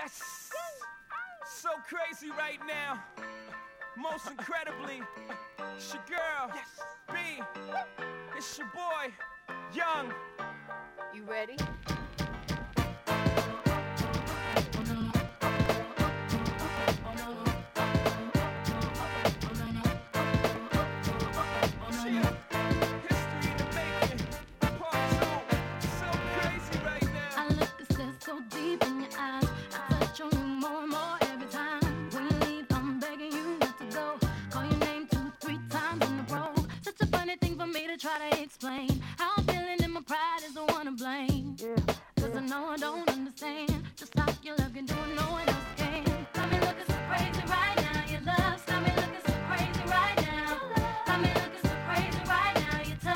Yes, so crazy right now. Most incredibly, it's your girl, B. It's your boy, Young. You ready? So deep in your eyes, I touch on you more and more every time. When you leave, I'm begging you not to go. Call your name 2-3 times in a row. Such a funny thing for me to try to explain. How I'm feeling and my pride is the one to blame. Cause I know I don't understand just how your love can do it, knowing